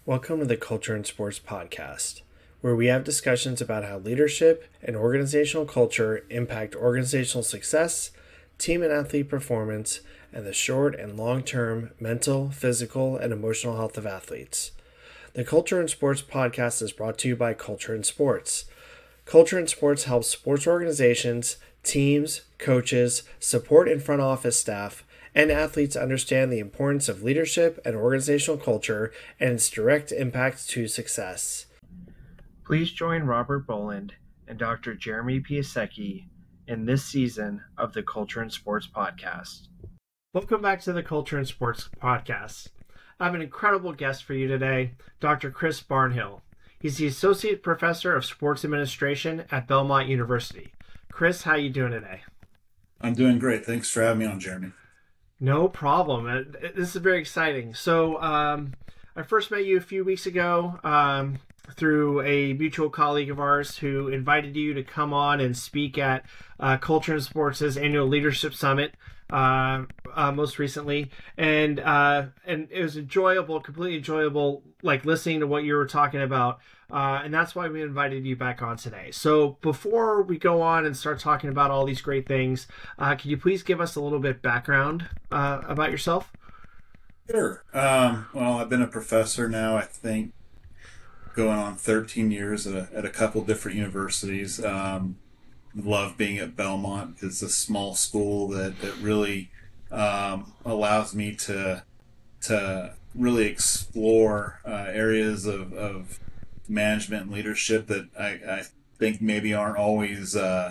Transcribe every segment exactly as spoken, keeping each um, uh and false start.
Welcome to the Culture and Sports Podcast, where we have discussions about how leadership and organizational culture impact organizational success, team and athlete performance, and the short and long-term mental, physical, and emotional health of athletes. The Culture and Sports Podcast is brought to you by Culture and Sports. Culture and Sports helps sports organizations, teams, coaches, support and front office staff, and athletes understand the importance of leadership and organizational culture and its direct impact to success. Please join Robert Boland and Doctor Jeremy Piasecki in this season of the Culture and Sports Podcast. Welcome back to the Culture and Sports Podcast. I have an incredible guest for you today, Doctor Chris Barnhill. He's the Associate Professor of Sports Administration at Belmont University. Chris, how you doing today? I'm doing great. Thanks for having me on, Jeremy. No problem. This is very exciting. So um, I first met you a few weeks ago um, through a mutual colleague of ours who invited you to come on and speak at uh, Culture and Sports' annual Leadership Summit uh, uh, most recently. And uh, and it was enjoyable, completely enjoyable, like listening to what you were talking about. Uh, and that's why we invited you back on today. So before we go on and start talking about all these great things, uh, can you please give us a little bit background uh, about yourself? Sure. Um, well, I've been a professor now, I think, going on thirteen years at a, at a couple different universities. Um, love being at Belmont. It's a small school that, that really um, allows me to to really explore uh, areas of, of management and leadership that I, I think maybe aren't always uh,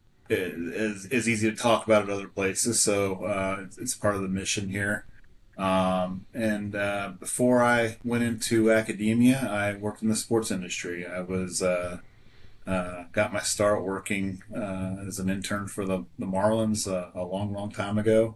as, as easy to talk about at other places. So uh, it's, it's part of the mission here. Um, and uh, before I went into academia, I worked in the sports industry. I was uh, uh, got my start working uh, as an intern for the, the Marlins uh, a long, long time ago.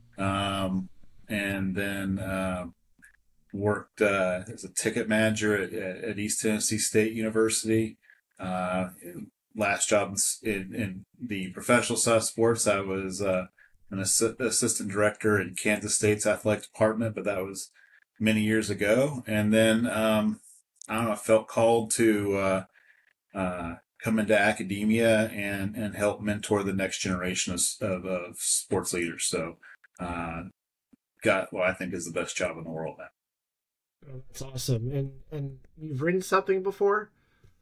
Um, and then uh, worked uh, as a ticket manager at, at East Tennessee State University. Uh, last job in, in the professional side of sports, I was uh, an ass- assistant director in Kansas State's athletic department, but that was many years ago. And then um, I don't know, I felt called to uh, uh, come into academia and, and help mentor the next generation of, of, of sports leaders. So uh, got what I think is the best job in the world now. Oh, that's awesome. And and you've written something before?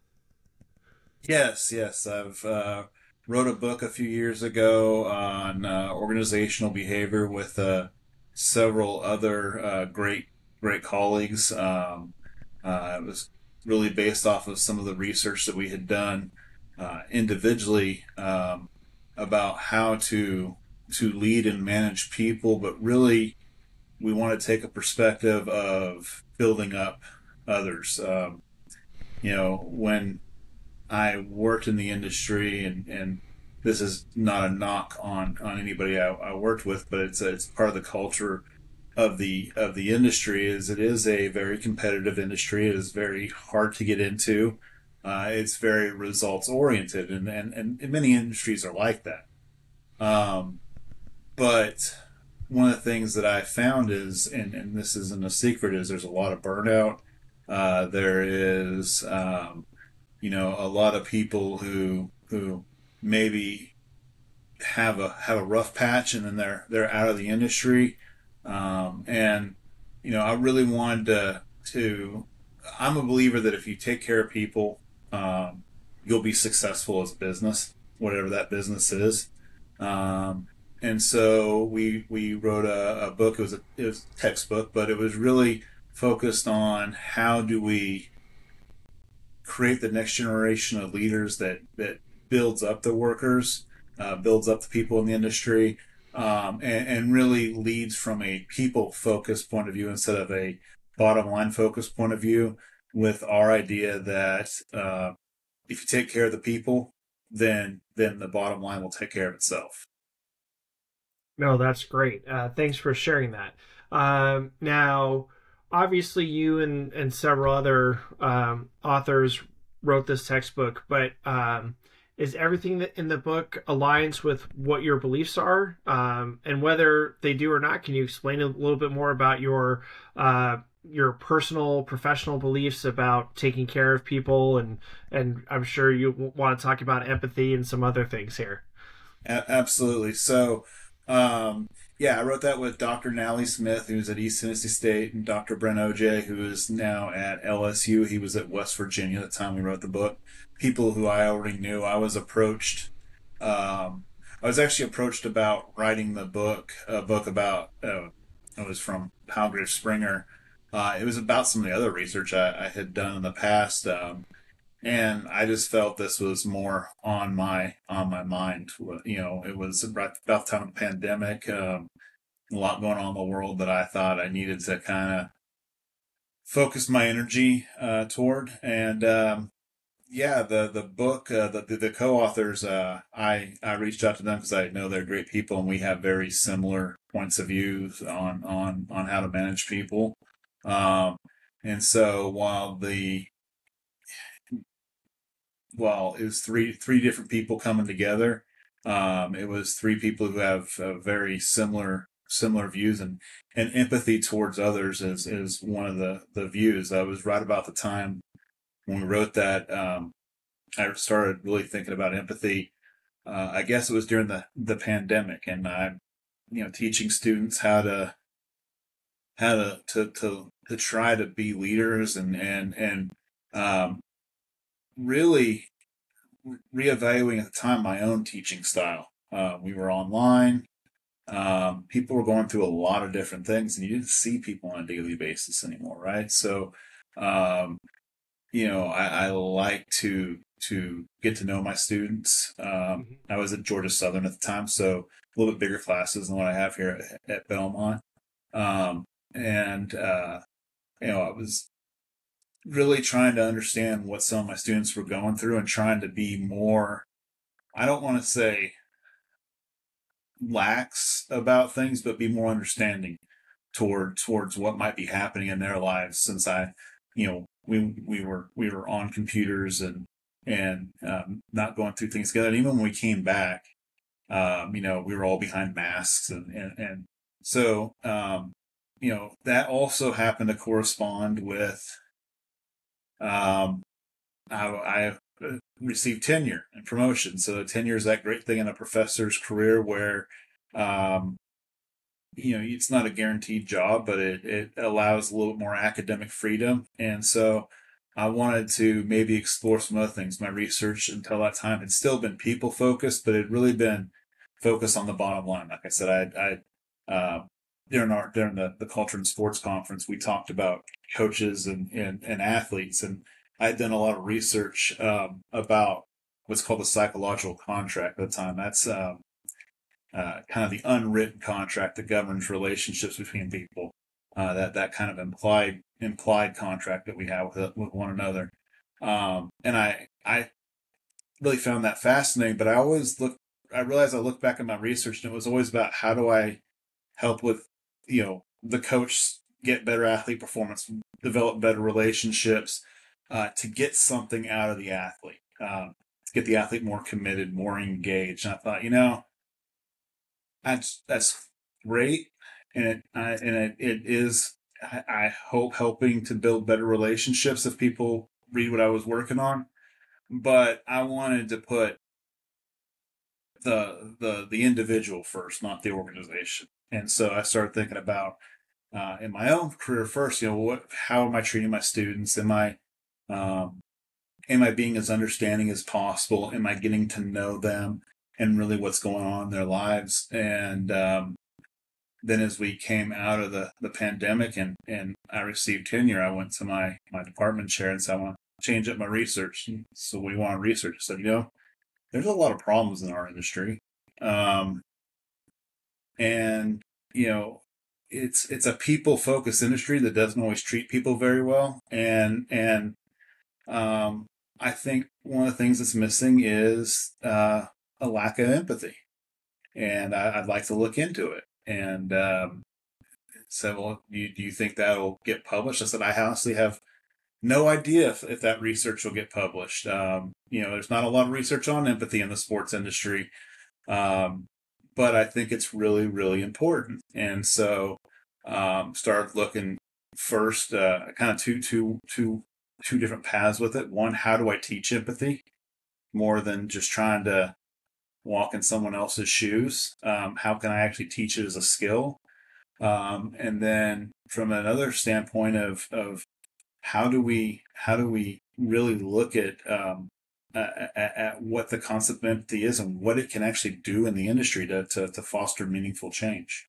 Yes, yes. I've uh, wrote a book a few years ago on uh, organizational behavior with uh, several other uh, great, great colleagues. Um, uh, it was really based off of some of the research that we had done uh, individually um, about how to to lead and manage people, but really we want to take a perspective of building up others. Um, you know, when I worked in the industry, and, and this is not a knock on, on anybody I, I worked with, but it's a, it's part of the culture of the of the industry. Is it is a very competitive industry. It is very hard to get into. Uh, it's very results oriented, and, and and many industries are like that. Um, but one of the things that I found is, and, and this isn't a secret, is there's a lot of burnout. Uh, there is, um, you know, a lot of people who who maybe have a have a rough patch, and then they're they're out of the industry. Um, and you know, I really wanted to to. I'm a believer that if you take care of people, um, you'll be successful as a business, whatever that business is. Um, and so we we wrote a, a book. It was a it was a textbook, but it was really focused on how do we create the next generation of leaders that that builds up the workers, uh, builds up the people in the industry, um, and, and really leads from a people focused point of view instead of a bottom line focused point of view. With our idea that uh, if you take care of the people, then then the bottom line will take care of itself. No, that's great. Uh, thanks for sharing that. Um, now, obviously, you and, and several other um, authors wrote this textbook, but um, is everything that in the book aligns with what your beliefs are? Um, and whether they do or not, can you explain a little bit more about your uh, your personal professional beliefs about taking care of people, and and I'm sure you want to talk about empathy and some other things here. A- absolutely. So, um, yeah, I wrote that with Doctor Nally Smith, who's at East Tennessee State, and Doctor Brent O J, who is now at L S U. He was at West Virginia at the time we wrote the book. People who I already knew. I was approached. Um, I was actually approached about writing the book, a book about. Uh, it was from Palgrave Springer. Uh, it was about some of the other research I, I had done in the past. Um, and I just felt this was more on my on my mind. You know, it was right about the time of the pandemic, um, a lot going on in the world that I thought I needed to kind of focus my energy uh, toward. And um, yeah, the the book, uh, the the co-authors, uh, I I reached out to them because I know they're great people, and we have very similar points of views on on on how to manage people. Um, and so while the well, it was three three different people coming together. Um, it was three people who have uh, very similar similar views, and and empathy towards others is is one of the the views. I was right about the time when we wrote that. Um, I started really thinking about empathy. Uh, I guess it was during the the pandemic, and I'm you know teaching students how to how to to to, to try to be leaders and and and um, really reevaluating at the time my own teaching style. Uh, we were online. Um, people were going through a lot of different things, and you didn't see people on a daily basis anymore, right? So, um, you know, I, I like to to get to know my students. Um, Mm-hmm. I was at Georgia Southern at the time, so a little bit bigger classes than what I have here at, at Belmont. Um, and uh, you know, I was really trying to understand what some of my students were going through and trying to be more, I don't want to say lax about things, but be more understanding toward towards what might be happening in their lives. Since I, you know, we we were we were on computers and and um, not going through things together. And even when we came back, um, you know, we were all behind masks, and and and so um, you know that also happened to correspond with um, I, I received tenure and promotion. So tenure is that great thing in a professor's career where um, you know, it's not a guaranteed job, but it, it allows a little more academic freedom. And so I wanted to maybe explore some other things. My research until that time had still been people focused, but it had really been focused on the bottom line. Like I said, I, I, uh, during our, during the, the culture and sports conference, we talked about coaches and, and, and athletes. And I had done a lot of research, um, about what's called the psychological contract at the time. That's, um, uh, kind of the unwritten contract that governs relationships between people. Uh, that that kind of implied implied contract that we have with with one another. Um, and I I really found that fascinating. But I always look. I realized I looked back at my research, and it was always about how do I help with you know the coach get better athlete performance, develop better relationships, uh, to get something out of the athlete, um, to get the athlete more committed, more engaged. And I thought, you know, that's that's great, and it I, and it, it is. I, I hope helping to build better relationships if people read what I was working on. But I wanted to put the the the individual first, not the organization. And so I started thinking about uh, in my own career first. You know, what? How am I treating my students? Am I um, am I being as understanding as possible? Am I getting to know them and really what's going on in their lives? And um, then as we came out of the, the pandemic and, and I received tenure, I went to my, my department chair and said, I want to change up my research. So we want to research. I said, you know, there's a lot of problems in our industry. Um, and, you know, it's, it's a people focused industry that doesn't always treat people very well. And, and, um, I think one of the things that's missing is, uh, a lack of empathy. And I, I'd like to look into it. And, um, said, well, do you, do you think that'll get published? I said, I honestly have no idea if, if that research will get published. Um, you know, there's not a lot of research on empathy in the sports industry. Um, but I think it's really, really important. And so, um, started looking first, uh, kind of two, two, two, two different paths with it. One, how do I teach empathy more than just trying to walk in someone else's shoes? Um, how can I actually teach it as a skill? Um, and then from another standpoint of, of how do we, how do we really look at, um, at, at what the concept of empathy is and what it can actually do in the industry to, to, to foster meaningful change.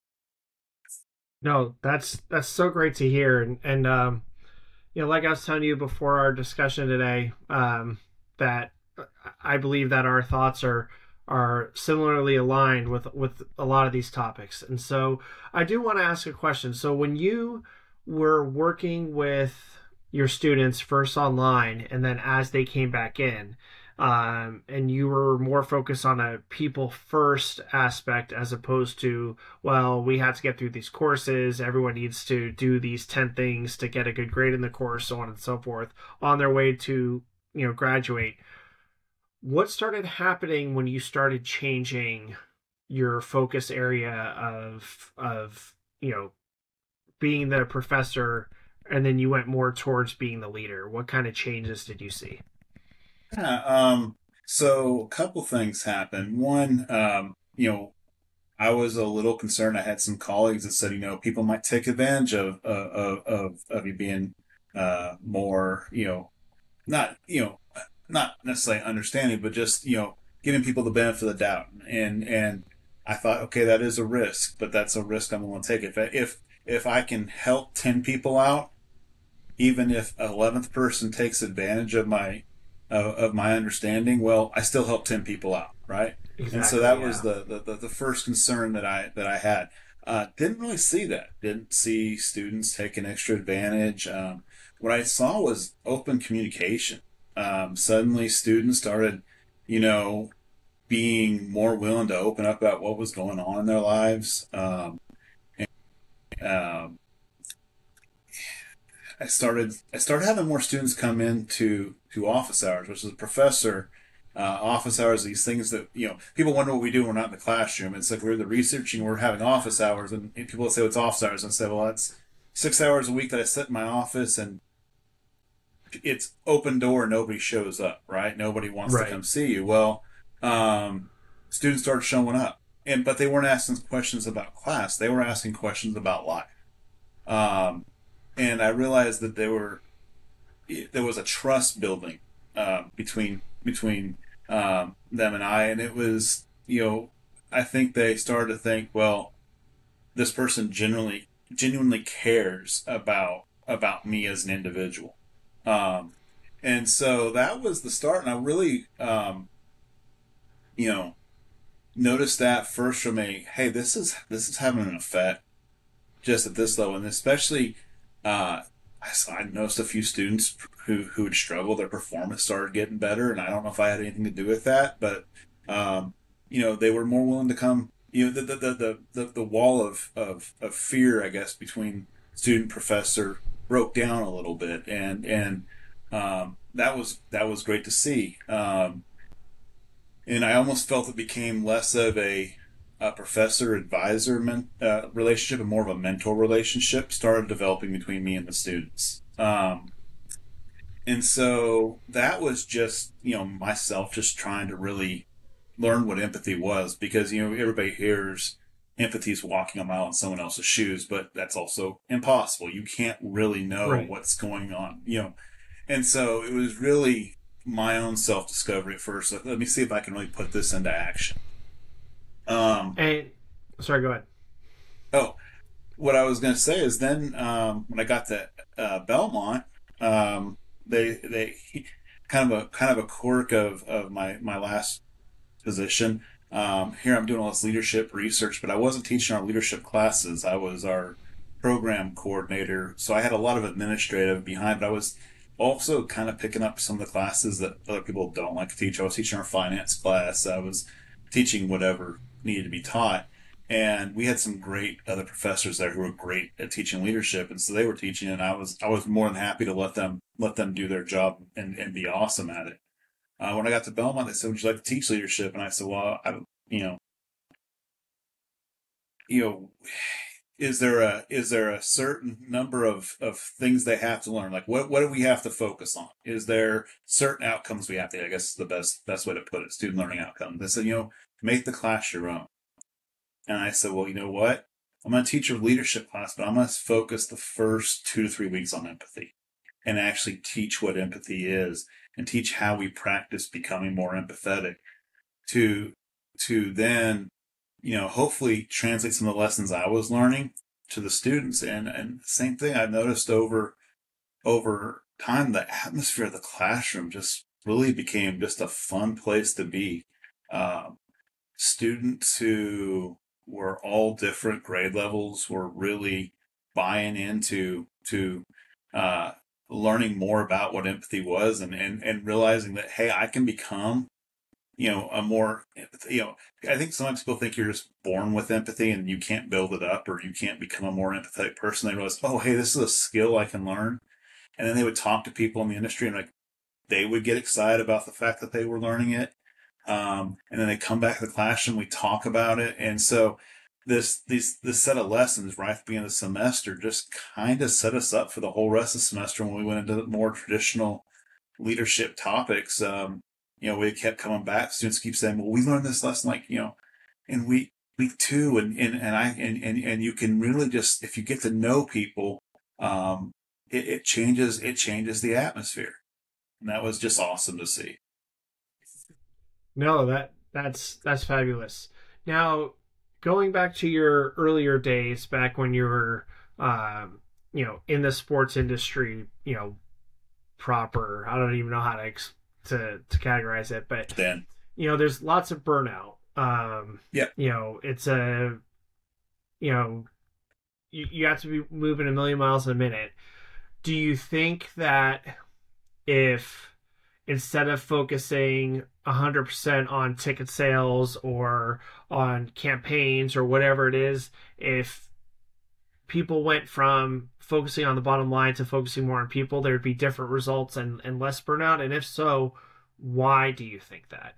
No, that's that's so great to hear, and and um, you know, like I was telling you before our discussion today, um, that I believe that our thoughts are are similarly aligned with with a lot of these topics, and so I do want to ask a question. So when you were working with your students first online, and then as they came back in, um, and you were more focused on a people first aspect as opposed to, well, we have to get through these courses, everyone needs to do these ten things to get a good grade in the course, so on and so forth, on their way to, you know, graduate. What started happening when you started changing your focus area of of you know, being the professor, and then you went more towards being the leader? What kind of changes did you see? Yeah, um, so a couple things happened. One, um, you know, I was a little concerned. I had some colleagues that said, you know, people might take advantage of of of, of you being uh, more, you know, not you know, not necessarily understanding, but just you know, giving people the benefit of the doubt. And and I thought, okay, that is a risk, but that's a risk I'm willing to take. If if if I can help ten people out, even if an eleventh person takes advantage of my uh, of my understanding, well, I still help ten people out, right? And so Exactly, that was yeah. the the, the first concern that I that I had. Uh, didn't really see that. Didn't see students taking extra advantage. Um, what I saw was open communication. Um, suddenly, students started, you know, being more willing to open up about what was going on in their lives. Um, and, um, I started I started having more students come in to to office hours, which is a professor. Uh, office hours, these things that you know, people wonder what we do when we're not in the classroom. It's like we're the researching, we're having office hours, and people say, "What's office hours?" And I say, "Well, that's six hours a week that I sit in my office, and it's open door, nobody shows up, right? Nobody wants to Right. come see you." Well, um, students started showing up, and but they weren't asking questions about class; they were asking questions about life. Um, and I realized that they were there was a trust building uh, between between um, them and I, and it was you know I think they started to think, well, this person genuinely genuinely cares about about me as an individual, um, and so that was the start. And I really um, you know noticed that first from a hey, this is this is having an effect just at this level, and especially uh, I, I noticed a few students who who had struggled. Their performance started getting better, and I don't know if I had anything to do with that, but um, you know, they were more willing to come. You know, the the the the, the, the wall of, of of fear, I guess, between student professor broke down a little bit, and and um, that was that was great to see. Um, and I almost felt it became less of a, a professor advisor men, uh, relationship and more of a mentor relationship started developing between me and the students. Um, and so that was just you know myself just trying to really learn what empathy was, because you know everybody hears empathy is walking a mile in someone else's shoes, but that's also impossible. You can't really know Right. what's going on, you know. And so it was really my own self discovery at first. Like, let me see if I can really put this into action. Um, And sorry, go ahead. oh, what I was going to say is then um, when I got to uh, Belmont, um, they they kind of a kind of a quirk of, of my my last position. Um, here I'm doing all this leadership research, but I wasn't teaching our leadership classes. I was our program coordinator, so I had a lot of administrative behind, but I was also kind of picking up some of the classes that other people don't like to teach. I was teaching our finance class. I was teaching whatever needed to be taught. And we had some great other professors there who were great at teaching leadership, and so they were teaching, and I was I was more than happy to let them let them do their job and, and be awesome at it. Uh, when I got to Belmont, they said, "Would you like to teach leadership?" And I said, "Well, I, you know, you know, is there a is there a certain number of of things they have to learn? Like what what do we have to focus on? Is there certain outcomes we have to? I guess is the best best way to put it. Student learning outcomes. They said, you know, make the class your own. And I said, well, you know what? I'm going to teach a leadership class, but I'm going to focus the first two to three weeks on empathy and actually teach what empathy is and teach how we practice becoming more empathetic to to then, you know, hopefully translate some of the lessons I was learning to the students. And and same thing I've noticed over over time, the atmosphere of the classroom just really became just a fun place to be. Um, Students who were all different grade levels were really buying into to uh, learning more about what empathy was and, and, and realizing that, hey, I can become, you know, a more, you know, I think sometimes people think you're just born with empathy and you can't build it up or you can't become a more empathetic person. They realize, oh, hey, this is a skill I can learn. And then they would talk to people in the industry and like they would get excited about the fact that they were learning it. Um, and then they come back to the classroom, we talk about it. And so this, these, this set of lessons right at the beginning of the semester just kind of set us up for the whole rest of the semester when we went into more traditional leadership topics. Um, you know, we kept coming back. Students keep saying, well, we learned this lesson, like, you know, in week, week two. And, and, and I, and, and, and you can really just, if you get to know people, um, it, it changes, it changes the atmosphere. And that was just awesome to see. No, that that's that's fabulous. Now, going back to your earlier days, back when you were, um, you know, in the sports industry, you know, proper. I don't even know how to ex- to to categorize it, but Then, you know, there's lots of burnout. Um, yeah. you know, it's a, you know, you, you have to be moving a million miles a minute. Do you think that if instead of focusing one hundred percent on ticket sales or on campaigns or whatever it is, if people went from focusing on the bottom line to focusing more on people, there'd be different results and, and less burnout? And if so, why do you think that?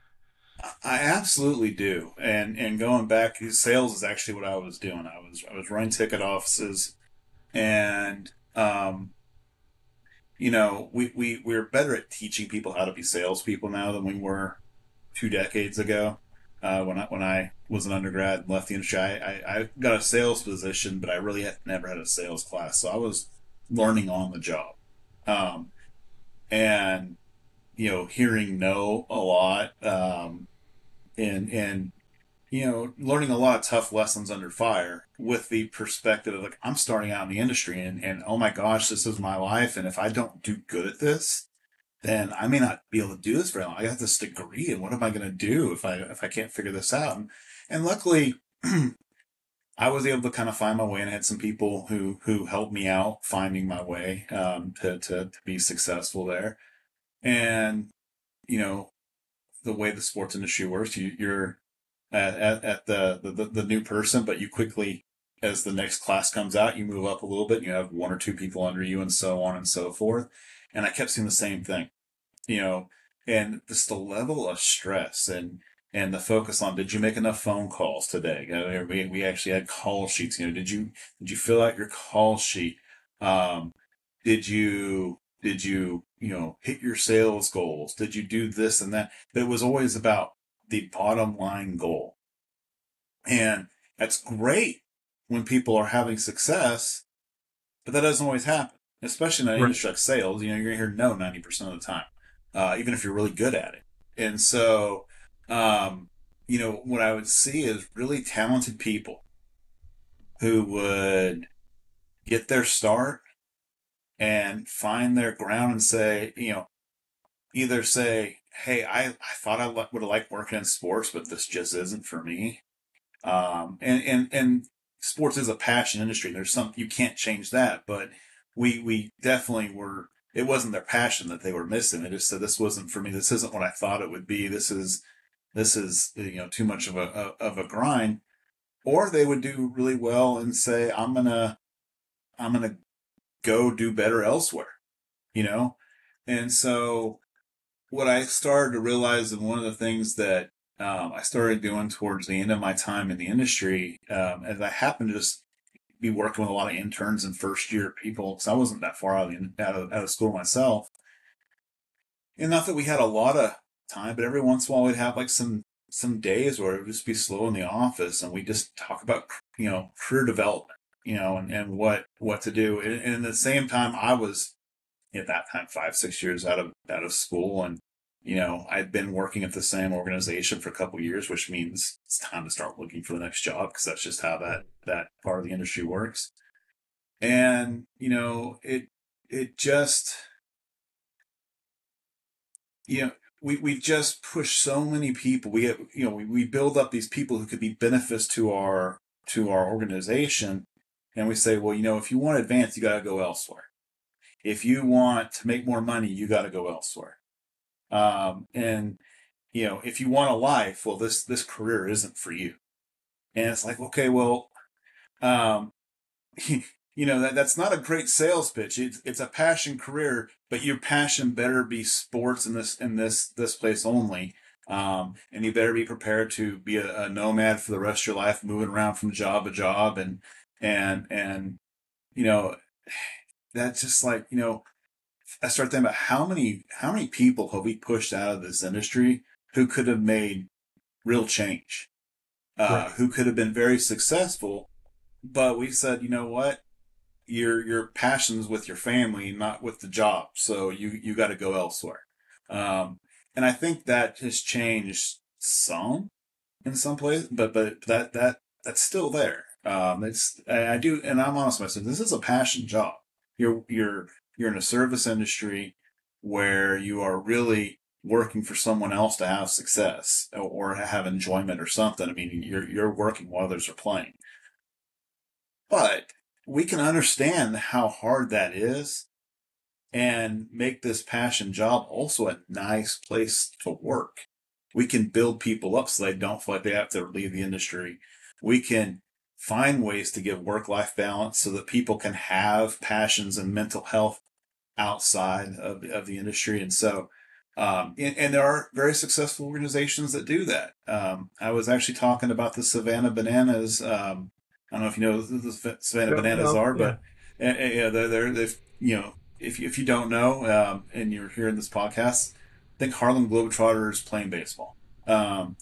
I absolutely do. And and going back, sales is actually what I was doing. I was I was running ticket offices, and um, you know, we we we're better at teaching people how to be salespeople now than we were two decades ago. Uh, when I when I was an undergrad and left the industry, I, I, I got a sales position, but I really had never had a sales class, so I was learning on the job. Um, and you know, hearing no a lot, um, and and you know, learning a lot of tough lessons under fire with the perspective of like, I'm starting out in the industry and, and oh my gosh, this is my life. And if I don't do good at this, then I may not be able to do this very long. I got this degree and what am I going to do if I, if I can't figure this out? And, and luckily I was able to kind of find my way and I had some people who, who helped me out finding my way, um, to, to, to be successful there. And, you know, the way the sports industry works, you, you're, at, at, at the, the, the new person, but you quickly, as the next class comes out, you move up a little bit and you have one or two people under you and so on and so forth. And I kept seeing the same thing, you know, and just the level of stress and, and the focus on, did you make enough phone calls today? You know, we, we actually had call sheets, you know, did you, did you fill out your call sheet? Um, did you, did you, you know, hit your sales goals? Did you do this and that? But it was always about the bottom line goal. And that's great when people are having success, but that doesn't always happen, especially in an Right. industry like sales. You know, you're going to hear no ninety percent of the time, uh, even if you're really good at it. And so, um, you know, what I would see is really talented people who would get their start and find their ground and say, you know, either say, hey, I, I thought I would have liked working in sports, but this just isn't for me. Um, and, and, and sports is a passion industry. There's some, you can't change that, but we, we definitely were, it wasn't their passion that they were missing. They just said, this wasn't for me. This isn't what I thought it would be. This is, this is, you know, too much of a, of a grind. Or they would do really well and say, I'm going to, I'm going to go do better elsewhere, you know? And so what I started to realize, and one of the things that um, I started doing towards the end of my time in the industry, um, as I happened to just be working with a lot of interns and first year people because I wasn't that far out of, the, out of out of school myself. And not that we had a lot of time, but every once in a while we'd have like some some days where it would just be slow in the office, and we just talk about you know career development, you know, and, and what what to do. And, and at the same time, I was at that time five six years out of out of school, and you know I'd been working at the same organization for a couple of years, which means it's time to start looking for the next job because that's just how that that part of the industry works. And you know it it just you know, we, we just push so many people. We get, you know, we, we build up these people who could be benefits to our, to our organization. And we say, well, you know, if you want to advance, you got to go elsewhere. If you want to make more money, you got to go elsewhere. Um, and, you know, if you want a life, well, this, this career isn't for you. And it's like, okay, well, um, you know, that that's not a great sales pitch. It's, it's a passion career, but your passion better be sports in this in this this place only. Um, and you better be prepared to be a, a nomad for the rest of your life, moving around from job to job, and and and you know, that's just like you know, I start thinking about how many how many people have we pushed out of this industry who could have made real change, uh, Right. who could have been very successful, but we said, you know what? your your passions with your family, not with the job. So you you got to go elsewhere. Um, and I think that has changed some in some places, but but that that that's still there. Um, it's I, I do, and I'm honest with myself. This is a passion job. You're you're you're in a service industry where you are really working for someone else to have success or have enjoyment or something. I mean, you're you're working while others are playing. But we can understand how hard that is and make this passion job also a nice place to work. We can build people up so they don't feel like they have to leave the industry. We can find ways to give work-life balance so that people can have passions and mental health outside of, of the industry. And so, um, and, and there are very successful organizations that do that. Um, I was actually talking about the Savannah Bananas. Um, I don't know if you know who the Savannah No, Bananas no, are, yeah. but uh, yeah, they're, they're, they've, you know, if you, if you don't know, um, and you're hearing this podcast, I think Harlem Globetrotters playing baseball. Um,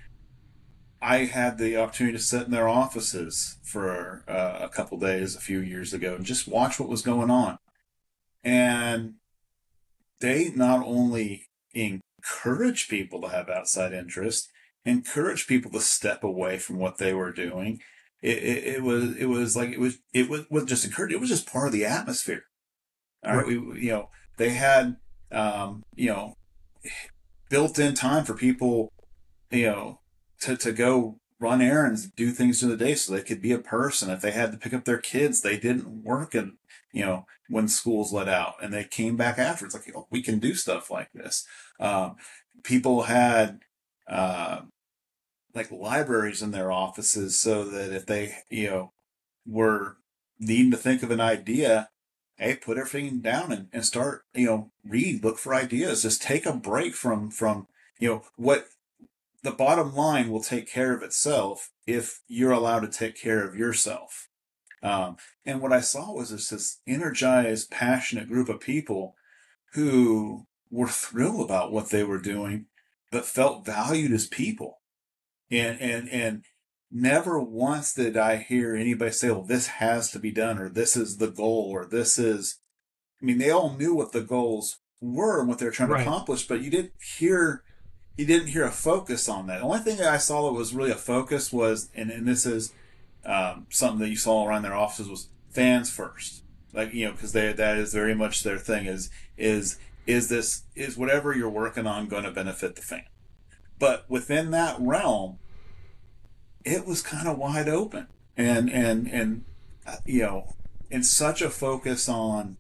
I had the opportunity to sit in their offices for uh, a couple days a few years ago and just watch what was going on. And they not only encourage people to have outside interest, encourage people to step away from what they were doing. It, it, it was it was like it was it was, was just encouraged. It was just part of the atmosphere. All right, Right. we you know they had um, you know built-in time for people you know to to go run errands, do things during the day, so they could be a person. If they had to pick up their kids, they didn't work and you know when schools let out, and they came back after. It's like oh, we can do stuff like this. Um, people had uh, like libraries in their offices, so that if they you know were needing to think of an idea, hey, put everything down and, and start, you know, read, look for ideas. Just take a break from, from, you know, what the bottom line will take care of itself if you're allowed to take care of yourself. Um, and what I saw was this, this energized, passionate group of people who were thrilled about what they were doing, but felt valued as people. And, and, and never once did I hear anybody say, well, this has to be done, or this is the goal, or this is, I mean, they all knew what the goals were and what they were trying to Right. accomplish, but you didn't hear, you didn't hear a focus on that. The only thing that I saw that was really a focus was, and, and this is um, something that you saw around their offices, was fans first. Like, you know, because they, that is very much their thing is, is, is this, is whatever you're working on going to benefit the fan? But within that realm, it was kind of wide open, and and and uh, you know, and such a focus on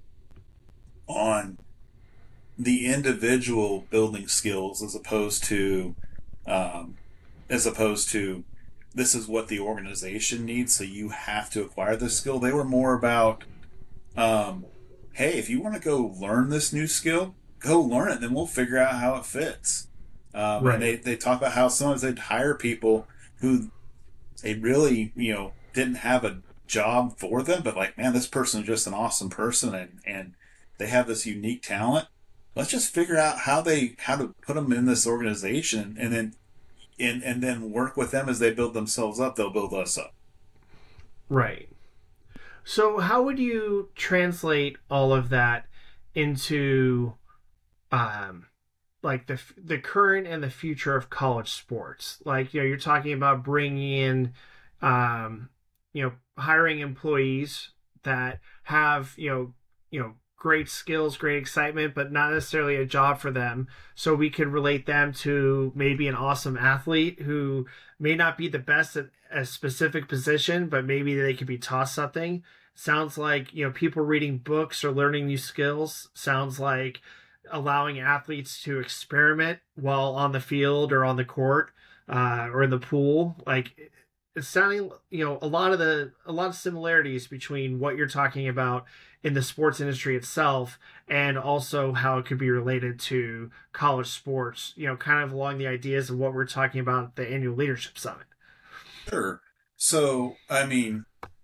on the individual building skills as opposed to um, as opposed to this is what the organization needs, so you have to acquire this skill. They were more about um, hey, if you want to go learn this new skill, go learn it, then we'll figure out how it fits. Um, and Right. they, they talk about how sometimes they'd hire people who they really, you know, didn't have a job for them, but like, man, this person is just an awesome person, and and they have this unique talent. Let's just figure out how they how to put them in this organization, and then and and then work with them as they build themselves up. They'll build us up. Right. So, how would you translate all of that into, um, like the the current and the future of college sports? Like, you know, you're talking about bringing in, um, you know, hiring employees that have, you know, you know, great skills, great excitement, but not necessarily a job for them. So we could relate them to maybe an awesome athlete who may not be the best at a specific position, but maybe they could be taught something. Sounds like, you know, people reading books or learning new skills. Sounds like allowing athletes to experiment while on the field or on the court, uh, or in the pool. Like, it's sounding, you know, a lot of the a lot of similarities between what you're talking about in the sports industry itself, and also how it could be related to college sports, you know, kind of along the ideas of what we're talking about at the annual leadership summit. Sure. So, I mean,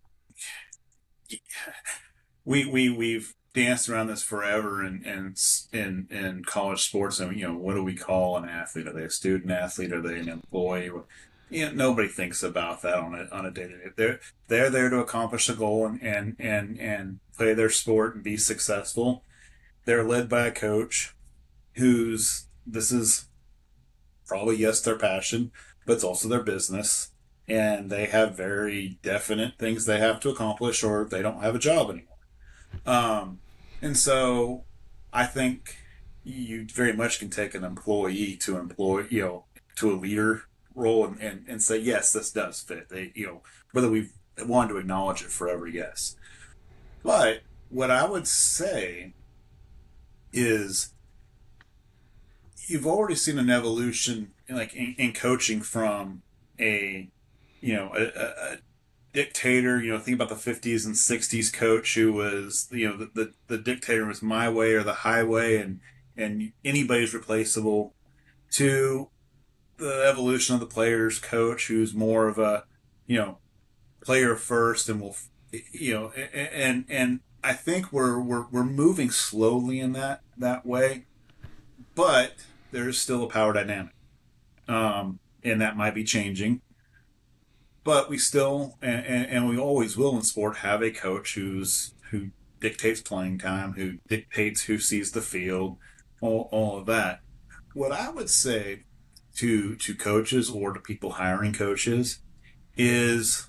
we we we've danced around this forever in in in, in college sports. I mean, you know, what do we call an athlete? Are they a student athlete? Are they an employee? You know, nobody thinks about that on a on a day to day. They're they're there to accomplish a goal and and and and play their sport and be successful. They're led by a coach who's this is probably, yes, their passion, but it's also their business. And they have very definite things they have to accomplish, or they don't have a job anymore. Um, and so I think you very much can take an employee to employ, you know, to a leader role, and, and, and say, yes, this does fit. They, you know, whether we've wanted to acknowledge it forever, yes. But what I would say is you've already seen an evolution, like in, in coaching, from a, you know, a, a, a dictator. You know, think about the fifties and sixties coach who was, you know, the, the, the dictator was my way or the highway, and and anybody's replaceable, to the evolution of the players coach who's more of a, you know, player first, and will, you know, and and I think we're we're we're moving slowly in that that way, but there's still a power dynamic, um, and that might be changing. But we still, and, and we always will in sport, have a coach who's who dictates playing time, who dictates who sees the field, all, all of that. What I would say to to coaches or to people hiring coaches is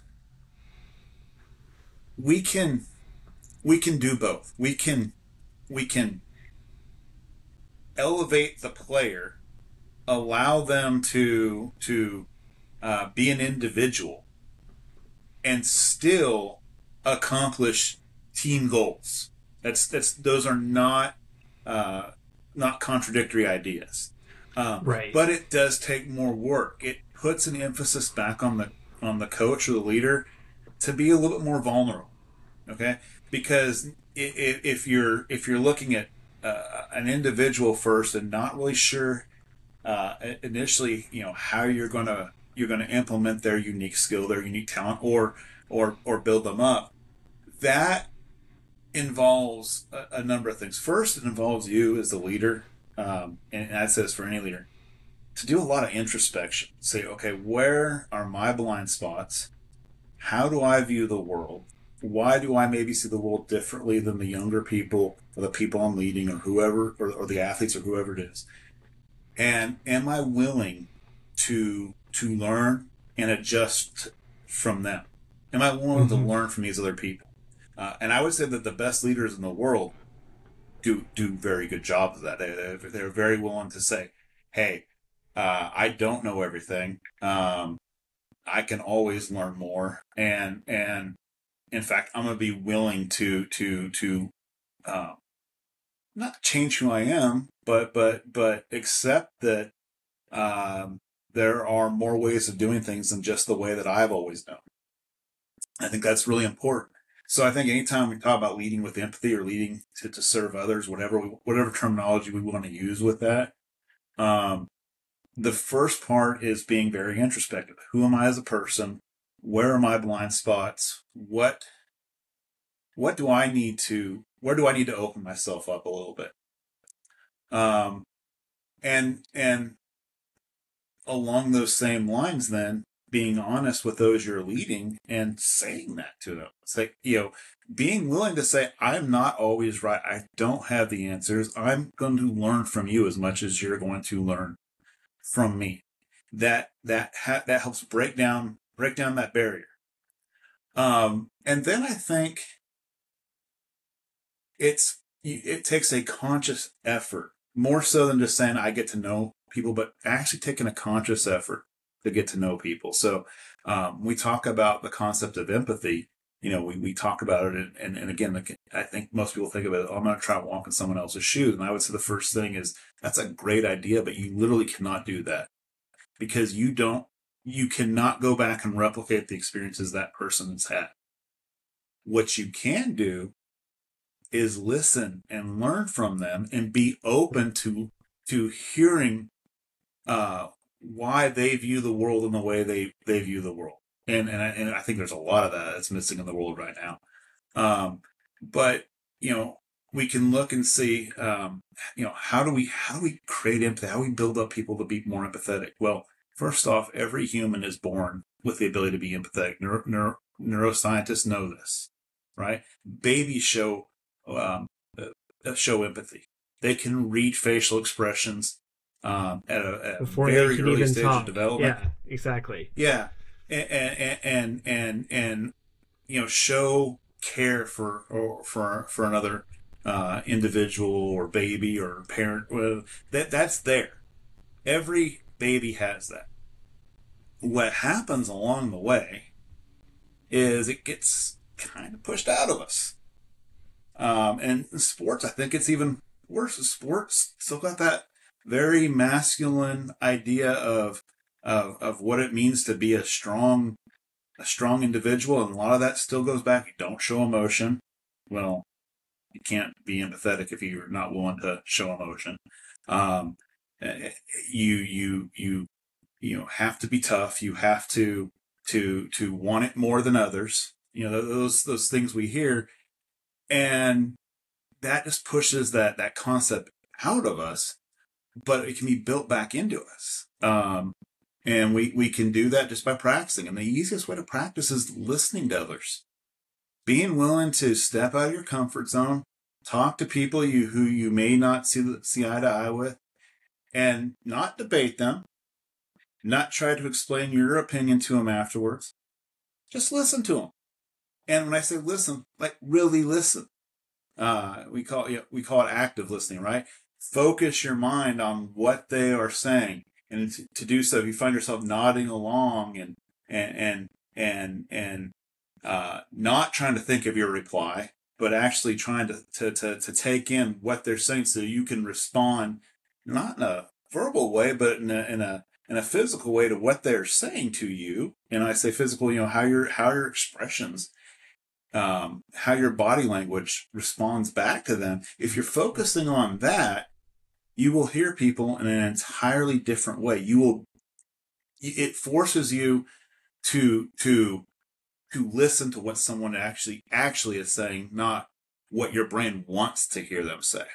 we can we can do both. We can we can elevate the player, allow them to to uh, be an individual, and still accomplish team goals. That's that's those are not uh, not contradictory ideas, um, Right. but it does take more work. It puts an emphasis back on the on the coach or the leader to be a little bit more vulnerable. Okay, because if you're if you're looking at uh, an individual first and not really sure uh, initially, you know, how you're gonna you're gonna implement their unique skill, their unique talent, or or or build them up. That involves a, a number of things. First, it involves you as the leader, um, and, and that says for any leader, to do a lot of introspection. Say, okay, where are my blind spots? How do I view the world? Why do I maybe see the world differently than the younger people or the people I'm leading, or whoever, or, or the athletes, or whoever it is? And am I willing to to learn and adjust from them? Am I willing to Mm-hmm. learn from these other people? Uh, and I would say that the best leaders in the world do do very good jobs of that. They, they're very willing to say, "Hey, uh, I don't know everything. Um, I can always learn more, and and in fact, I'm going to be willing to to to uh, not change who I am, but but but accept that um, there are more ways of doing things than just the way that I've always done." I think that's really important. So I think anytime we talk about leading with empathy, or leading to, to serve others, whatever we, whatever terminology we want to use with that, um, the first part is being very introspective. Who am I as a person? where are my blind spots? What what do I need to where do I need to open myself up a little bit? Um, and and along those same lines, then being honest with those you're leading and saying that to them. It's like, you know, being willing to say, I'm not always right. I don't have the answers. I'm going to learn from you as much as you're going to learn from me. That that ha- that helps break down break down that barrier. Um, and then I think it's it takes a conscious effort, more so than just saying I get to know people, but actually taking a conscious effort to get to know people. So um, we talk about the concept of empathy. You know, we, we talk about it, and, and, and again, I think most people think of it, oh, I'm going to try to walk in someone else's shoes. And I would say the first thing is that's a great idea, but you literally cannot do that because you don't, you cannot go back and replicate the experiences that person has had. What you can do is listen and learn from them and be open to to hearing uh, why they view the world in the way they, they view the world. And and I, and I think there's a lot of that that's missing in the world right now. Um, but, you know, we can look and see, um, you know, how do we how do we create empathy? How do we build up people to be more empathetic? Well, first off, every human is born with the ability to be empathetic. Neuro, neuro, neuroscientists know this, right? Babies show um, uh, show empathy. They can read facial expressions um, at a, at a Before they very can early even stage talk. of development. Yeah, exactly. Yeah, and and and and, and you know, show care for or for for another uh, individual or baby or parent. Well, that that's there. Every baby has that. What happens along the way is it gets kind of pushed out of us. Um, and in sports, I think it's even worse. Sports still got that very masculine idea of, of of what it means to be a strong a strong individual, and a lot of that still goes back. You don't show emotion. Well, you can't be empathetic if you're not willing to show emotion. Um, you you you you know have to be tough. You have to to to want it more than others. You know those those things we hear, and that just pushes that that concept out of us, but it can be built back into us. Um, and we, we can do that just by practicing. And the easiest way to practice is listening to others, being willing to step out of your comfort zone, talk to people you who you may not see see eye to eye with, and not debate them, not try to explain your opinion to them afterwards. Just listen to them. And when I say listen, like really listen. Uh, we call you know, we call it active listening, right? Focus your mind on what they are saying, and to, to do so, you find yourself nodding along and and and and and uh, not trying to think of your reply, but actually trying to, to to to take in what they're saying, so you can respond not in a verbal way, but in a in a in a physical way to what they're saying to you. And I say physical, you know, how your how your expressions. Um, how your body language responds back to them. If you're focusing on that, you will hear people in an entirely different way. You will, it forces you to, to, to listen to what someone actually, actually is saying, not what your brain wants to hear them say.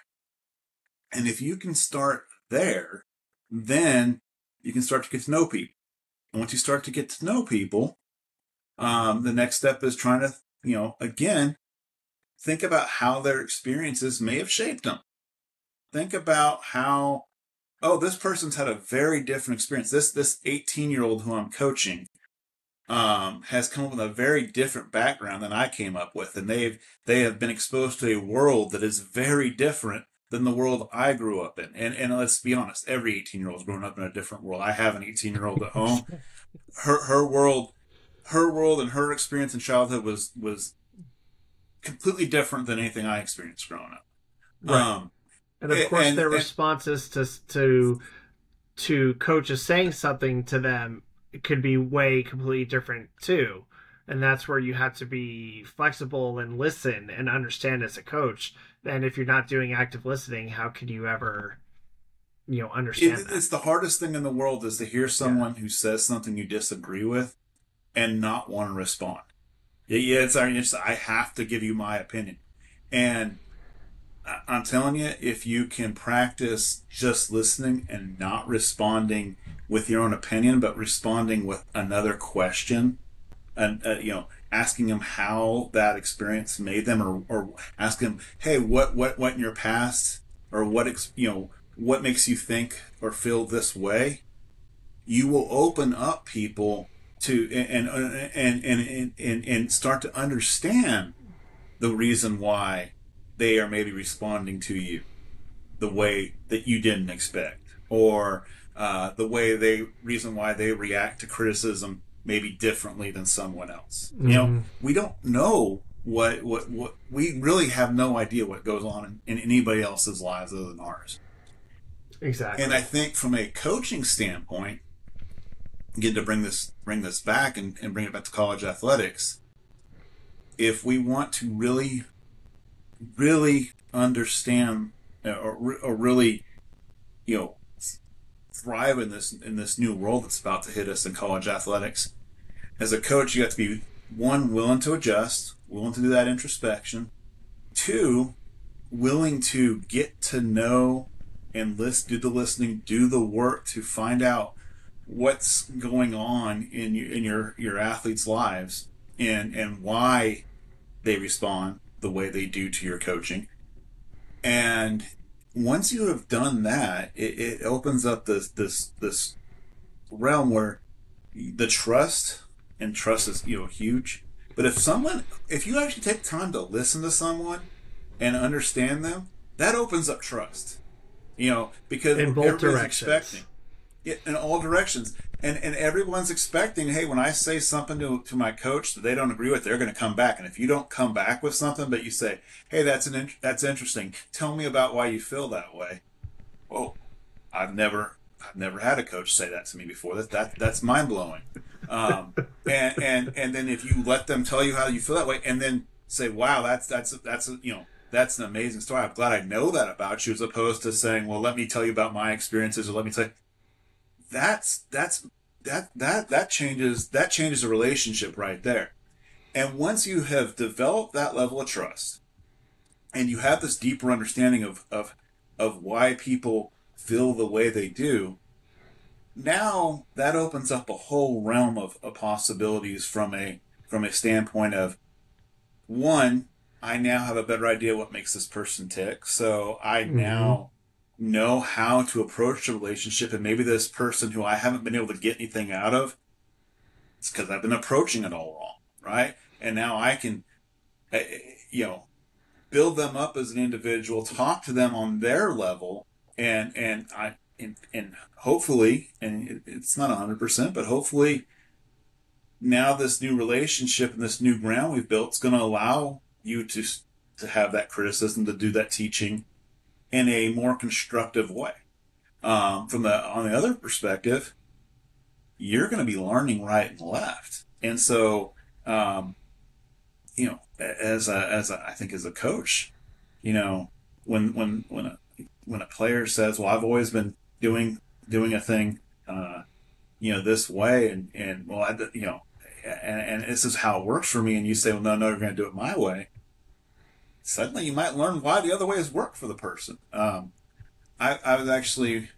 And if you can start there, then you can start to get to know people. And once you start to get to know people, um, the next step is trying to, you know, again, think about how their experiences may have shaped them. Think about how, oh, this person's had a very different experience. This this eighteen-year-old who I'm coaching um, has come up with a very different background than I came up with, and they've they have been exposed to a world that is very different than the world I grew up in. And and let's be honest, every eighteen-year-old is growing up in a different world. I have an eighteen-year-old at home. Her her world, her world, and her experience in childhood was was. completely different than anything I experienced growing up. Right. Um, and of course, and, their and, responses to to to coaches saying something to them could be way completely different too. And that's where you have to be flexible and listen and understand as a coach. And if you're not doing active listening, how can you ever, you know, understand it, that? It's the hardest thing in the world is to hear someone yeah. who says something you disagree with, and not want to respond. Yeah, it's, it's I have to give you my opinion. And I'm telling you, if you can practice just listening and not responding with your own opinion, but responding with another question, and uh, you know, asking them how that experience made them, or, or asking them, hey, what, what, what in your past, or what, ex- you know, what makes you think or feel this way, you will open up people to and and and and and, and start to understand the reason why they are maybe responding to you the way that you didn't expect, or uh, the way they reason why they react to criticism maybe differently than someone else. Mm-hmm. You know, we don't know what what what we really have no idea what goes on in, in anybody else's lives other than ours. Exactly. And I think from a coaching standpoint, get to bring this bring this back and, and bring it back to college athletics. If we want to really, really understand or, or really, you know, thrive in this in this new world that's about to hit us in college athletics, as a coach, you have to be, one, willing to adjust, willing to do that introspection. Two, willing to get to know and list, do the listening, do the work to find out what's going on in your, in your, your athletes' lives, and, and why they respond the way they do to your coaching. And once you have done that, it, it opens up this this this realm where the trust, and trust is, you know, huge. But if someone, if you actually take time to listen to someone and understand them, that opens up trust. You know, because in both directions. Expecting it in all directions. And and everyone's expecting, hey, when I say something to, to my coach that they don't agree with, they're going to come back. And if you don't come back with something, but you say, hey, that's an in- that's interesting. Tell me about why you feel that way. Oh, I've never I've never had a coach say that to me before. That that that's mind blowing. Um, and and and then if you let them tell you how you feel that way, and then say, wow, that's that's that's you know that's an amazing story. I'm glad I know that about you, as opposed to saying, well, let me tell you about my experiences, or let me tell you. That's that's that that that changes that changes a relationship right there. And once you have developed that level of trust, and you have this deeper understanding of of of why people feel the way they do, now that opens up a whole realm of, of possibilities from a from a standpoint of, one, I now have a better idea what makes this person tick. So I mm-hmm. now know how to approach the relationship, and maybe this person who I haven't been able to get anything out of, it's because I've been approaching it all wrong, right? And now I can, you know, build them up as an individual, talk to them on their level, and and I and, and hopefully, and it's not one hundred percent, but hopefully now this new relationship and this new ground we've built is going to allow you to to have that criticism, to do that teaching in a more constructive way. Um, from the on the other perspective, you're going to be learning right and left, and so um, you know, as a as a, I think as a coach, you know, when when when a when a player says, "Well, I've always been doing doing a thing, uh, you know, this way," and and well, I, you know, and, and this is how it works for me, and you say, "Well, no, no, you're going to do it my way." Suddenly, you might learn why the other way has worked for the person. Um, I, I was actually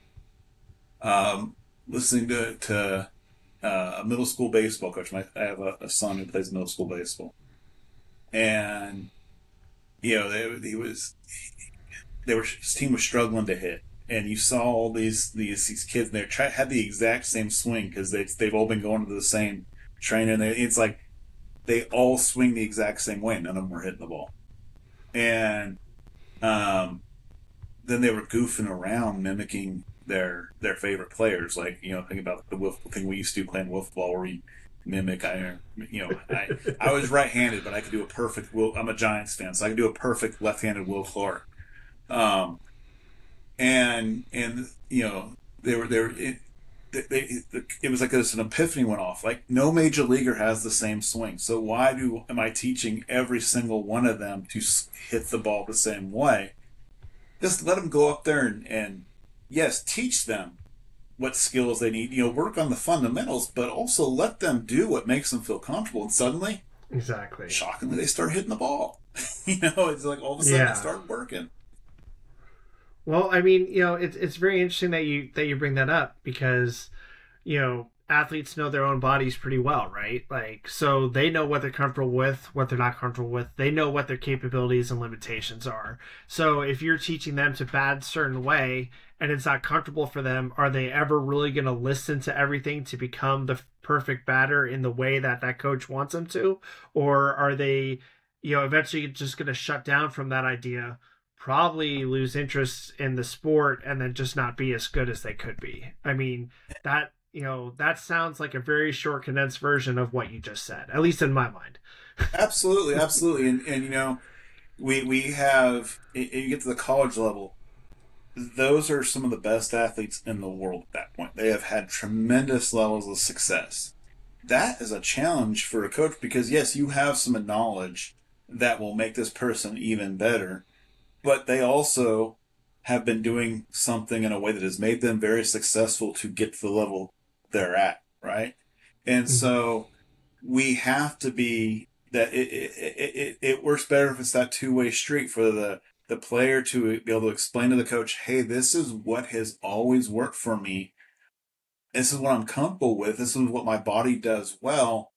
um, listening to, to uh, a middle school baseball coach. My, I have a, a son who plays middle school baseball, and you know, they, he was they were his team was struggling to hit, and you saw all these these these kids. They try had the exact same swing because they they've all been going to the same trainer. And they, it's like they all swing the exact same way. None of them were hitting the ball. And um, then they were goofing around, mimicking their their favorite players. Like, you know, think about the wiffle thing we used to do playing wiffle ball, where we mimic. I, you know, I I was right-handed, but I could do a perfect. Will, I'm a Giants fan, so I could do a perfect left-handed Will Clark. Um, and and you know, they were they were. It, They, it was like this, an epiphany went off. Like, no major leaguer has the same swing, so why do am I teaching every single one of them to hit the ball the same way? Just let them go up there and, and yes, teach them, what skills they need. You know, work on the fundamentals, but also let them do what makes them feel comfortable. And suddenly, Exactly. shockingly, they start hitting the ball. You know, it's like all of a sudden it Yeah. started working. Well, I mean, you know, it's it's very interesting that you that you bring that up because you know, athletes know their own bodies pretty well, right? Like, so they know what they're comfortable with, what they're not comfortable with. They know what their capabilities and limitations are. So if you're teaching them to bat a certain way and it's not comfortable for them, are they ever really going to listen to everything to become the perfect batter in the way that that coach wants them to? Or are they, you know, eventually just going to shut down from that idea? Probably lose interest in the sport and then just not be as good as they could be. I mean, that you know, that sounds like a very short, condensed version of what you just said, at least in my mind. Absolutely, absolutely. And, and you know, we, we have, you get to the college level, those are some of the best athletes in the world at that point. They have had tremendous levels of success. That is a challenge for a coach because, yes, you have some knowledge that will make this person even better, but they also have been doing something in a way that has made them very successful to get to the level they're at, right? And Mm-hmm. so we have to be that it it, it, it, it works better if it's that two-way street for the the player to be able to explain to the coach, hey, this is what has always worked for me. This is what I'm comfortable with. This is what my body does well.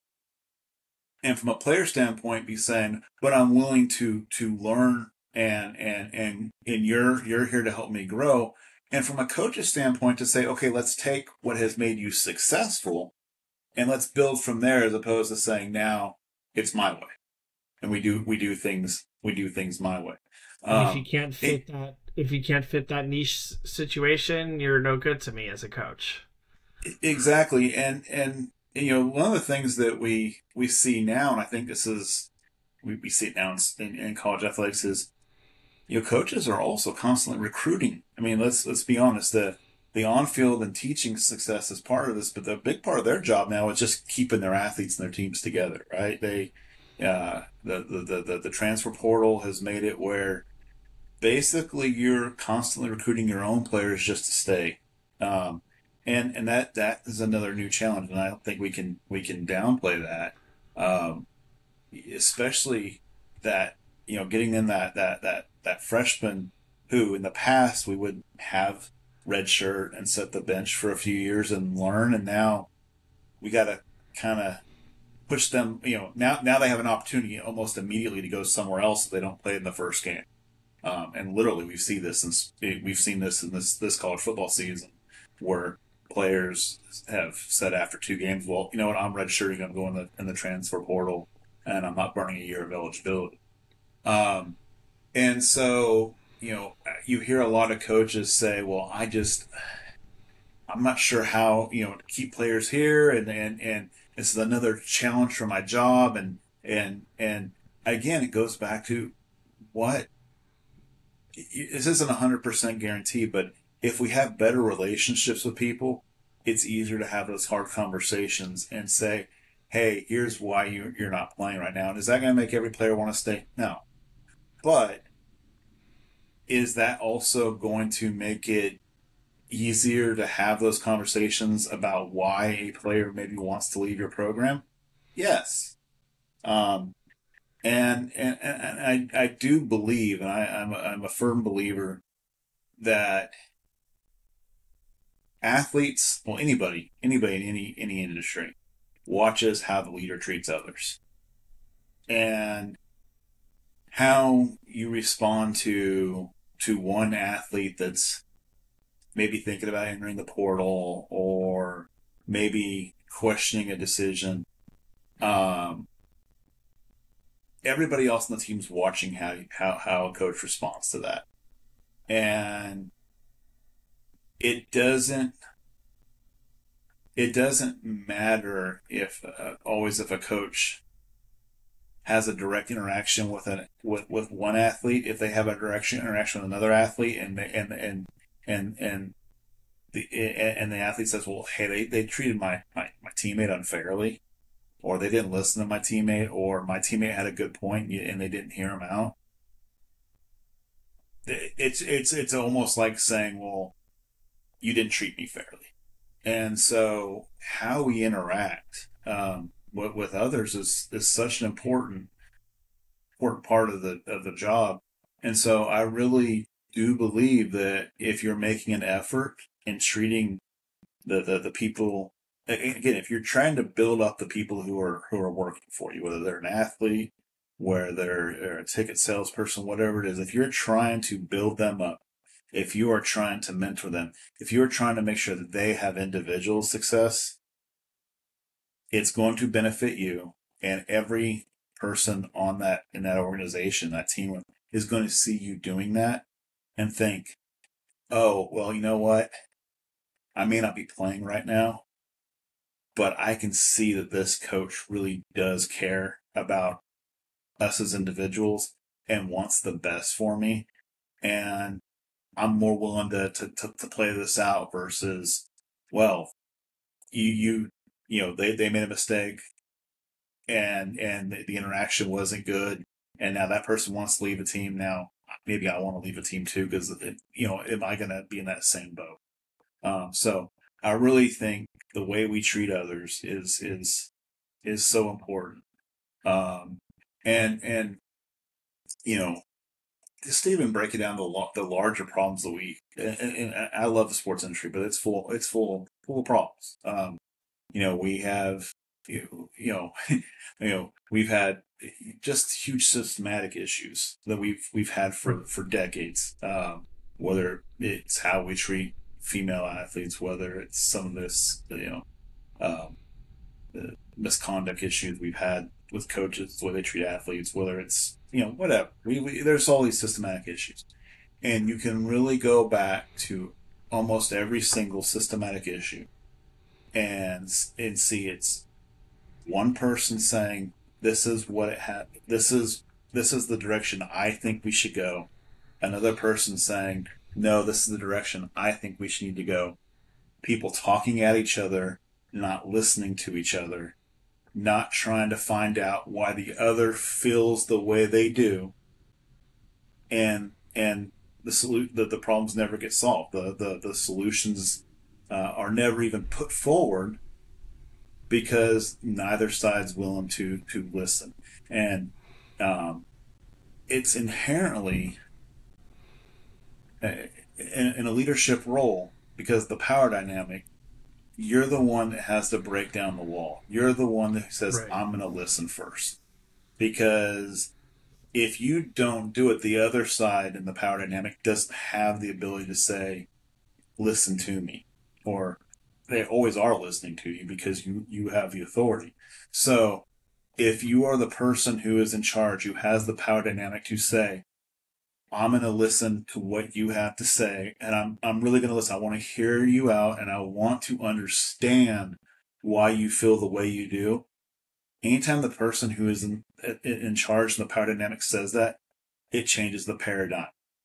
And from a player standpoint, be saying, but I'm willing to to learn and and and and you're you're here to help me grow. And from a coach's standpoint, to say, okay, let's take what has made you successful and let's build from there, as opposed to saying now it's my way and we do we do things we do things my way. And if you Um, can't it, fit that, if you can't fit that niche situation, you're no good to me as a coach. exactly, and and you know one of the things that we we see now, and I think this is we, we see it now in, in college athletics is you know, coaches are also constantly recruiting. I mean, let's let's be honest. The the on field and teaching success is part of this, but the big part of their job now is just keeping their athletes and their teams together, right? They uh, the, the the the transfer portal has made it where basically you're constantly recruiting your own players just to stay. Um, and and that that is another new challenge, and I don't think we can we can downplay that. Um, Especially that you know getting in that that that that freshman who in the past we would have red shirt and set the bench for a few years and learn, and now we got to kind of push them. You know, now now they have an opportunity almost immediately to go somewhere else if they don't play in the first game. Um, and literally, we've seen this since we've seen this in this this college football season where players have said after two games, well, you know what, I'm redshirting, I'm going in the, in the transfer portal, and I'm not burning a year of eligibility. Um, and so, you know, you hear a lot of coaches say, well, I just, I'm not sure how, you know, to keep players here. And, and, and this is another challenge for my job. And, and, and again, it goes back to what this isn't a hundred percent guarantee, but if we have better relationships with people, it's easier to have those hard conversations and say, hey, here's why you, you're not playing right now. And is that going to make every player want to stay? No. But is that also going to make it easier to have those conversations about why a player maybe wants to leave your program? Yes. Um, and, and, and I, I do believe, and I, I'm, a, I'm a firm believer that athletes, well, anybody, anybody in any, any industry watches how the leader treats others and how you respond to, to one athlete that's maybe thinking about entering the portal or maybe questioning a decision. Um, Everybody else on the team's watching how, how, how a coach responds to that. And it doesn't, it doesn't matter if uh, always if a coach has a direct interaction with an with, with one athlete, if they have a direct interaction with another athlete, and and and and and the and the athlete says, well, hey, they, they treated my, my my teammate unfairly, or they didn't listen to my teammate, or my teammate had a good point and they didn't hear him out. It's it's it's almost like saying, well, you didn't treat me fairly. And so how we interact um, with, with others is, is such an important important part of the of the job. And so I really do believe that if you're making an effort in treating the, the, the people, again, if you're trying to build up the people who are who are working for you, whether they're an athlete, whether they're a ticket salesperson, whatever it is, if you're trying to build them up, if you are trying to mentor them, if you're trying to make sure that they have individual success, it's going to benefit you, and every person on that in that organization, that team, is going to see you doing that and think, oh, well, you know what? I may not be playing right now, but I can see that this coach really does care about us as individuals and wants the best for me. And I'm more willing to, to, to, to play this out versus, well, you, you, you know, they, they made a mistake and, and the interaction wasn't good. And now that person wants to leave a team. Now, maybe I want to leave a team too, because, you know, am I going to be in that same boat? Um, so I really think the way we treat others is, is, is so important. Um, and, and, you know, just to even break it down to the larger problems that we, and, and I love the sports industry, but it's full, it's full, full of problems. Um, you know, we have, you, you know, you know, we've had just huge systematic issues that we've, we've had for, for decades. Um, whether it's how we treat female athletes, whether it's some of this, you know, um, the misconduct issues we've had with coaches, the way they treat athletes, whether it's, you know, whatever. We, we there's all these systematic issues, and you can really go back to almost every single systematic issue, and and see it's one person saying this is what it had, this is this is the direction I think we should go. Another person saying no, this is the direction I think we should need to go. People talking at each other, not listening to each other, not trying to find out why the other feels the way they do, and and the solu- the, the problems never get solved. The the, the solutions uh, are never even put forward because neither side's willing to to listen. And um, it's inherently uh, in, in a leadership role, because the power dynamic, you're the one that has to break down the wall. You're the one that says, right, I'm going to listen first. Because if you don't do it, the other side in the power dynamic doesn't have the ability to say, listen to me. Or they always are listening to you because you, you have the authority. So if you are the person who is in charge, who has the power dynamic to say, I'm going to listen to what you have to say, and I'm I'm really going to listen. I want to hear you out, and I want to understand why you feel the way you do. Anytime the person who is in, in charge in the power dynamic says that, it changes the paradigm,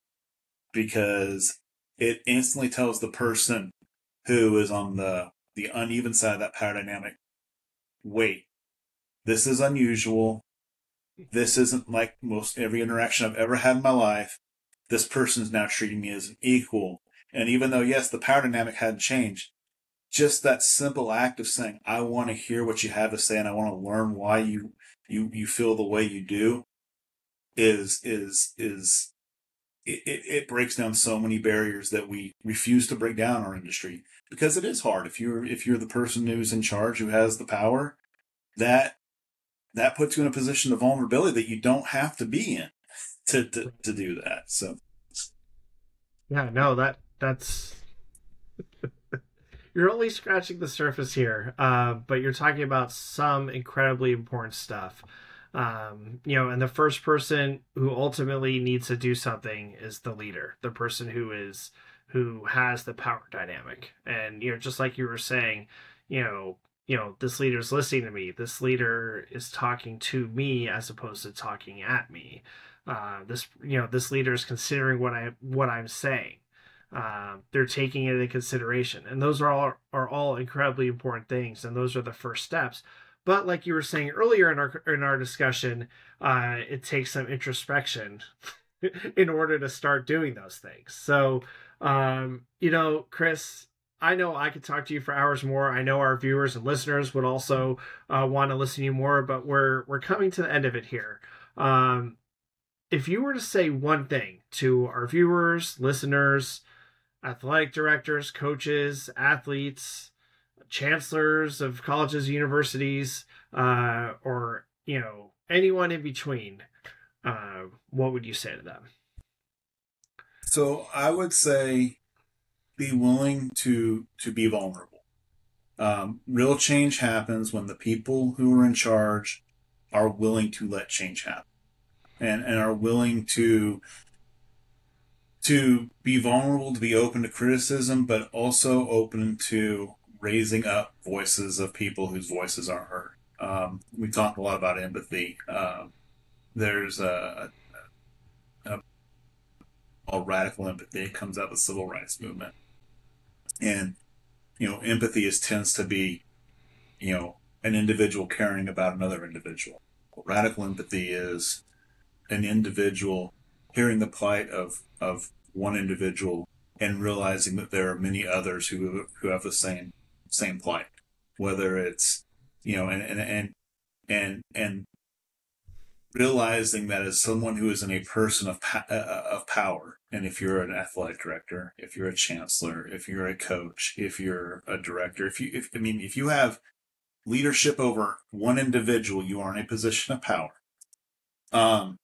because it instantly tells the person who is on the, the uneven side of that power dynamic, wait, this is unusual. This isn't like most every interaction I've ever had in my life. This person is now treating me as an equal. And even though, yes, the power dynamic hadn't changed, just that simple act of saying, I want to hear what you have to say and I want to learn why you, you, you feel the way you do is, is, is, it, it, it breaks down so many barriers that we refuse to break down in our industry, because it is hard. If you're, if you're the person who's in charge, who has the power, that, that puts you in a position of vulnerability that you don't have to be in to, to, to do that. So, yeah, no, that that's, you're only scratching the surface here, uh, but you're talking about some incredibly important stuff. Um, you know, and the first person who ultimately needs to do something is the leader, the person who is, who has the power dynamic. And, you know, just like you were saying, you know, you know, this leader's listening to me. This leader is talking to me as opposed to talking at me. Uh, this, you know, this leader is considering what I, what I'm saying. Uh, they're taking it into consideration, and those are all are all incredibly important things, and those are the first steps. But like you were saying earlier in our in our discussion, uh, it takes some introspection in order to start doing those things. So Um, you know, Chris, I know I could talk to you for hours more. I know our viewers and listeners would also uh, want to listen to you more, but we're we're coming to the end of it here. Um, if you were to say one thing to our viewers, listeners, athletic directors, coaches, athletes, chancellors of colleges, universities, uh, or you know anyone in between, uh, what would you say to them? So I would say be willing to to be vulnerable. Um, real change happens when the people who are in charge are willing to let change happen and, and are willing to to be vulnerable, to be open to criticism, but also open to raising up voices of people whose voices aren't heard. Um, we talk a lot about empathy. Um, there's a, a, a radical empathy. It comes out of the civil rights movement, and you know, empathy is tends to be, you know, an individual caring about another individual. Radical empathy is an individual hearing the plight of of one individual and realizing that there are many others who who have the same same plight, whether it's you know and and and and, and realizing that as someone who is in a person of uh, of power, and if you're an athletic director, if you're a chancellor, if you're a coach, if you're a director, if you if I mean if you have leadership over one individual, you are in a position of power. Um,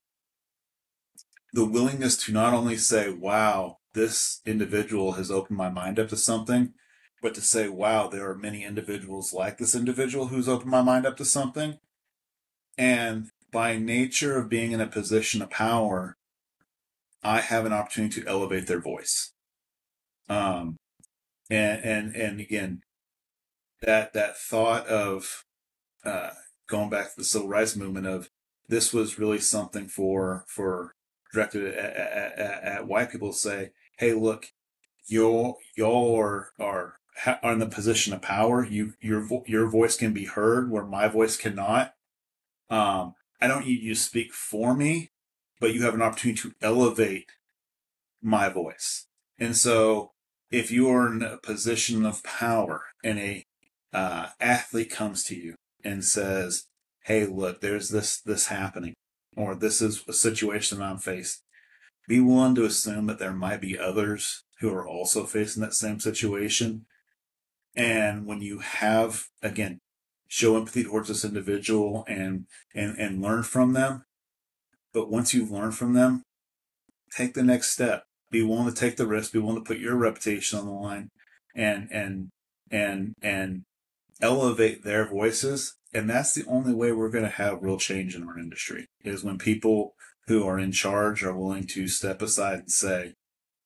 the willingness to not only say, wow, this individual has opened my mind up to something, but to say, wow, there are many individuals like this individual who's opened my mind up to something. And by nature of being in a position of power, I have an opportunity to elevate their voice. Um, and, and, and again, that, that thought of, uh, going back to the civil rights movement of this was really something for, for directed at, at, at, at white people to say, hey, look, you y'all are, are, are in the position of power. You, your, your voice can be heard where my voice cannot. Um, I don't need you to speak for me, but you have an opportunity to elevate my voice. And so if you are in a position of power and a uh, athlete comes to you and says, hey, look, there's this, this happening, or this is a situation I'm facing, be willing to assume that there might be others who are also facing that same situation. And when you have, again, show empathy towards this individual and, and, and learn from them. But once you've learned from them, take the next step. Be willing to take the risk. Be willing to put your reputation on the line, and and and and elevate their voices. And that's the only way we're going to have real change in our industry, is when people who are in charge are willing to step aside and say,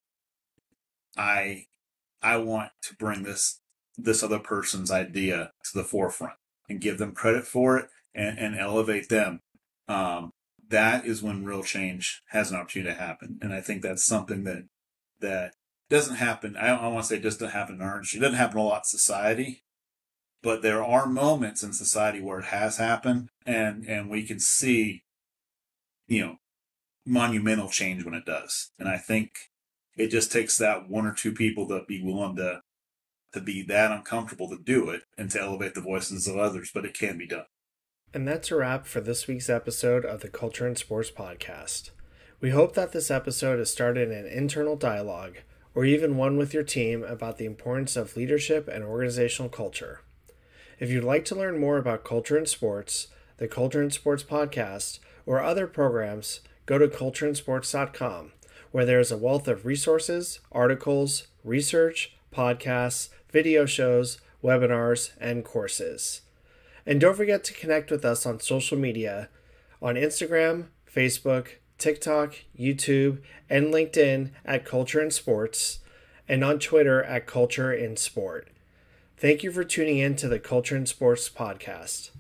I I want to bring this this other person's idea to the forefront and give them credit for it and, and elevate them. Um, that is when real change has an opportunity to happen. And I think that's something that that doesn't happen. I don't, I don't want to say it just doesn't happen in our industry. It doesn't happen a lot in society, but there are moments in society where it has happened, and and we can see, you know, monumental change when it does. And I think it just takes that one or two people to be willing to to be that uncomfortable to do it and to elevate the voices of others, but it can be done. And that's a wrap for this week's episode of the Culture and Sports Podcast. We hope that this episode has started an internal dialogue, or even one with your team, about the importance of leadership and organizational culture. If you'd like to learn more about culture and sports, the Culture and Sports Podcast, or other programs, go to culture and sports dot com, where there is a wealth of resources, articles, research, podcasts, video shows, webinars, and courses. And don't forget to connect with us on social media on Instagram, Facebook, TikTok, YouTube, and LinkedIn at Culture in Sports, and on Twitter at Culture in Sport. Thank you for tuning in to the Culture in Sports Podcast.